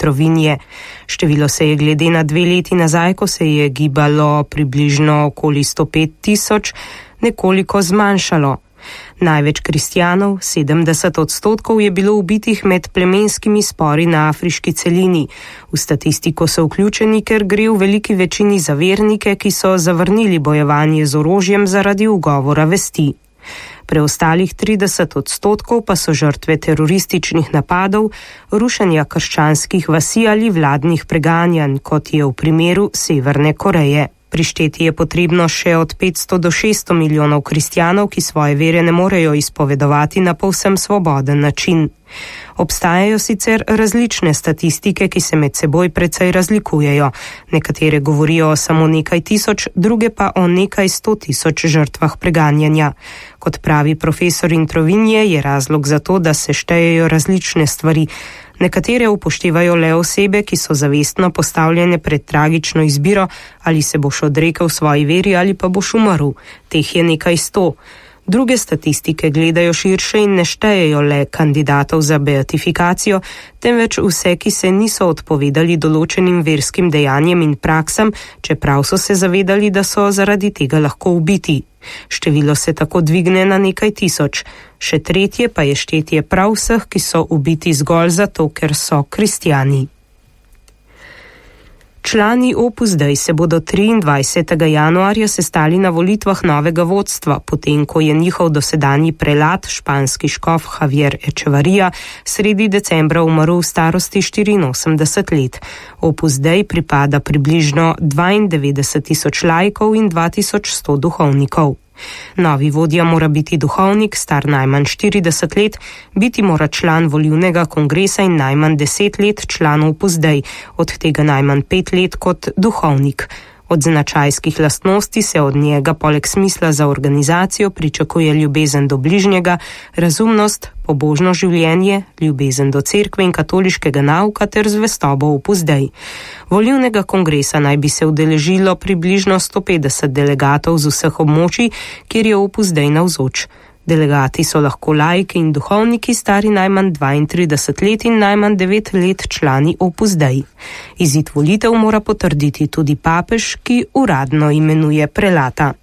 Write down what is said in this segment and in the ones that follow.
Trovinje. Število se je glede na 2 leti nazaj, ko se je gibalo približno okoli 105.000, nekoliko zmanjšalo. Največ kristjanov, 70%, je bilo ubitih med plemenskimi spori na afriški celini. V statistiko so vključeni, ker gre v veliki večini za vernike, ki so zavrnili bojevanje z orožjem zaradi ugovora vesti. Preostalih 30% pa so žrtve terorističnih napadov, rušenja krščanskih vasi ali vladnih preganjanj, kot je v primeru Severne Koreje. Prišteti je potrebno še od 500 do 600 milijonov kristjanov, ki svoje vere ne morejo izpovedovati na povsem svoboden način. Obstajajo sicer različne statistike, ki se med seboj precej razlikujejo. Nekatere govorijo o samo nekaj tisoč, druge pa o nekaj 100.000 žrtvah preganjanja. Kot pravi profesor Introvinje, je razlog za to, da se štejejo različne stvari. Nekatere upoštevajo le osebe, ki so zavestno postavljene pred tragično izbiro, ali se boš odrekel svoji veri ali pa boš umrl. Teh je nekaj 100. Druge statistike gledajo širše in ne štejejo le kandidatov za beatifikacijo, temveč vse, ki se niso odpovedali določenim verskim dejanjem in praksam, čeprav so se zavedali, da so zaradi tega lahko ubiti. Število se tako dvigne na nekaj tisoč. Še tretje pa je štetje prav vseh, ki so ubiti zgolj zato, ker so kristjani. Člani Opus Dei se bodo 23. januarja sestali na volitvah novega vodstva, potem ko je njihov dosedanji prelat, španski škof Javier Echevarria, sredi decembra umrl v starosti 84 let. Opus Dei pripada približno 92.000 laikov in 2100 duhovnikov. Novi vodja mora biti duhovnik, star najmanj 40 let, biti mora član volilnega kongresa in najmanj 10 let član Opus Dei, od tega najmanj 5 let kot duhovnik. Od značajskih lastnosti se od njega poleg smisla za organizacijo pričakuje ljubezen do bližnjega, razumnost, pobožno življenje, ljubezen do cerkve in katoliškega nauka ter zvestobo Opus Dei. Volilnega kongresa naj bi se udeležilo približno 150 delegatov z vseh območij, kjer je Opus Dei navzoč. Delegati so lahko laiki in duhovniki, stari najmanj 32 let in najmanj 9 let člani Opus Dei. Izid volitev mora potrditi tudi papež, ki uradno imenuje prelata.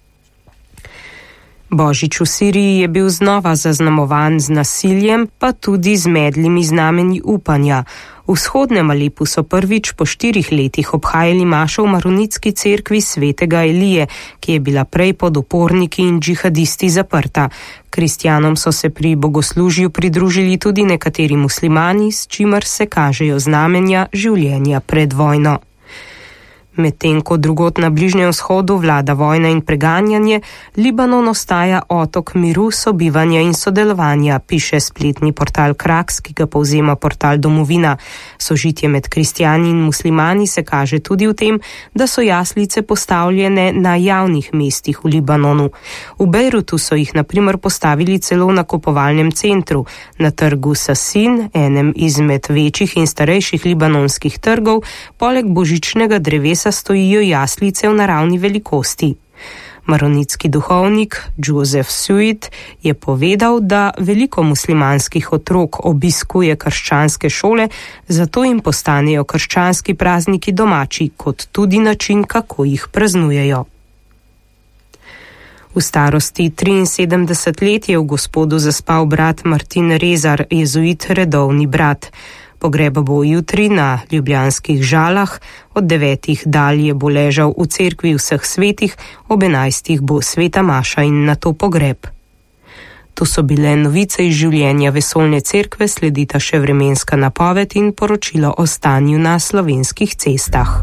Božič v Siriji je bil znova zaznamovan z nasiljem, pa tudi z medlimi znamenji upanja. V vzhodnem Alepu so prvič po 4 letih obhajali mašo v maronitski cerkvi svetega Elije, ki je bila prej pod uporniki in džihadisti zaprta. Kristjanom so se pri bogoslužju pridružili tudi nekateri muslimani, s čimer se kažejo znamenja življenja pred vojno. Medtem ko drugod na Bližnjem vzhodu vlada vojna in preganjanje, Libanon ostaja otok miru, sobivanja in sodelovanja, piše spletni portal Kraks, ki ga povzema portal Domovina. Sožitje med kristjani in muslimani se kaže tudi v tem, da so jaslice postavljene na javnih mestih v Libanonu. V Bejrutu so jih na primer postavili celo v nakupovalnem centru, na trgu Sasin, enem izmed večjih in starejših libanonskih trgov, poleg božičnega drevesa stojijo jaslice v naravni velikosti. Maronitski duhovnik Joseph Suit je povedal, da veliko muslimanskih otrok obiskuje krščanske šole, zato jim postanejo krščanski prazniki domači, kot tudi način, kako jih praznujejo. V starosti 73 let je v Gospodu zaspal brat Martin Rezar, jezuit redovni brat. Pogreba bo jutri na ljubljanskih Žalah, od 9 dalje bo ležal v cerkvi vseh svetih, ob 11 bo sveta maša in nato pogreb. To so bile novice iz življenja vesoljne cerkve, sledita še vremenska napoved in poročilo o stanju na slovenskih cestah.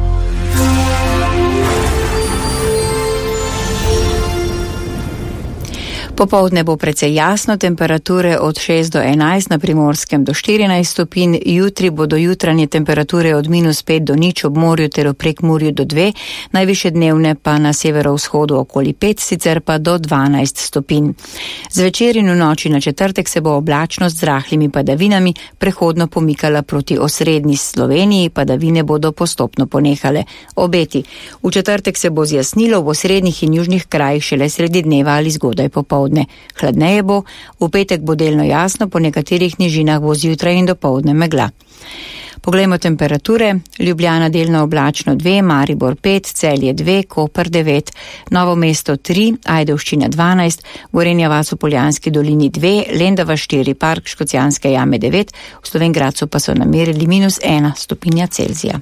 Popoldne bo precej jasno, temperature od 6 do 11, na Primorskem do 14 stopinj, jutri bodo jutranje temperature od -5 do 0 ob morju ter v Prekmurju do 2, najviše dnevne pa na severovzhodu okoli 5, sicer pa do 12 stopinj. Zvečer in v noči na četrtek se bo oblačnost z rahlimi padavinami prehodno pomikala proti osrednji Sloveniji, padavine bodo postopno ponehale. Obeti. V četrtek se bo zjasnilo, v osrednjih in južnih krajih šele sredi dneva ali zgodaj popoldne. Hladneje bo, v petek bo delno jasno, po nekaterih nižinah bo zjutraj in dopoldne megla. Poglejmo temperature. Ljubljana delno oblačno 2, Maribor 5, Celje 2, Koper 9, Novo mesto 3, Ajdovščina 12, Gorenja vas v Poljanski dolini 2, Lendava 4, Park Škocjanske jame 9, v Slovenj Gradcu pa so namerili -1 stopinja Celzija.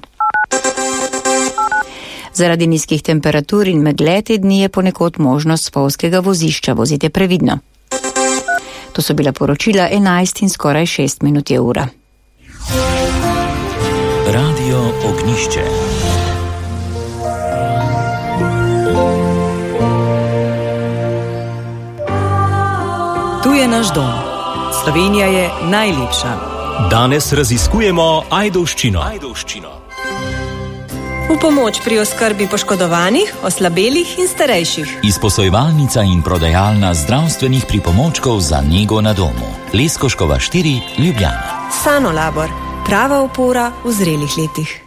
Zaradi nizkih temperatur in megle te dni je ponekod možnost spolzkega vozišča. Vozite previdno. To so bila poročila 11 in skoraj 6 minut je ura. Radio Ognjišče. Tu je naš dom. Slovenija je najlepša. Danes raziskujemo Ajdovščino. V pomoč pri oskrbi poškodovanih, oslabelih in starejših. Izposojevalnica in prodajalna zdravstvenih pripomočkov za nego na domu. Leskoškova 4, Ljubljana. Sanolabor. Prava opora v zrelih letih.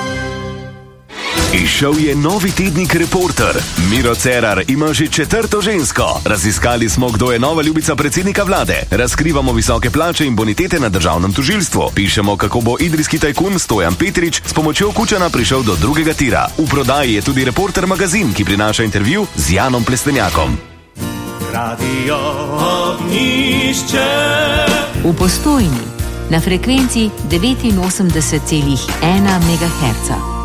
Izšel je novi tednik Reporter. Miro Cerar ima že 4. žensko. Raziskali smo, kdo je nova ljubica predsednika vlade. Razkrivamo visoke plače in bonitete na državnem tožilstvu. Pišemo, kako bo idrijski tajkun Stojan Petrič s pomočjo Kučana prišel do drugega tira. V prodaji je tudi Reporter magazin, ki prinaša intervju z Janom Plestenjakom. Radio Ognjišče. V Postojni na frekvenci 89,1 MHz.